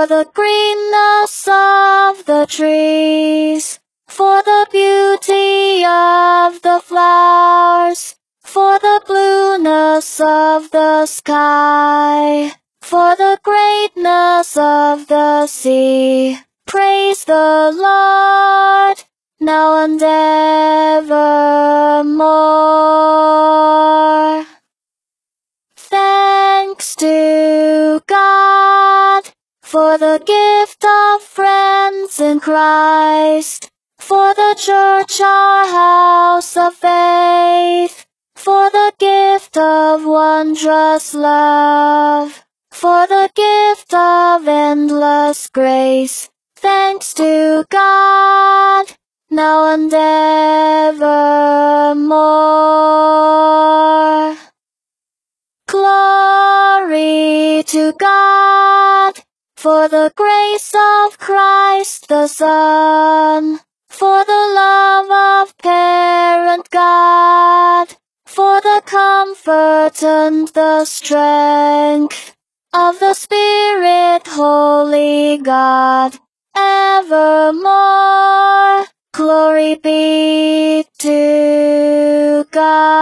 for the greenness of the trees, for the beauty of the flowers, for the blueness of the sky, for the greatness of the sea. Praise the Lord, now and evermore. Thanks to God for the gift of friends in Christ, for the church, our house of faith, for the gift of wondrous love, for the gift of endless grace. Thanks to God, now and evermore. Glory to God, for the grace of Christ the Son, for the love of parent God, for the comfort and the strength of the Spirit, Holy God, evermore. Glory be to God.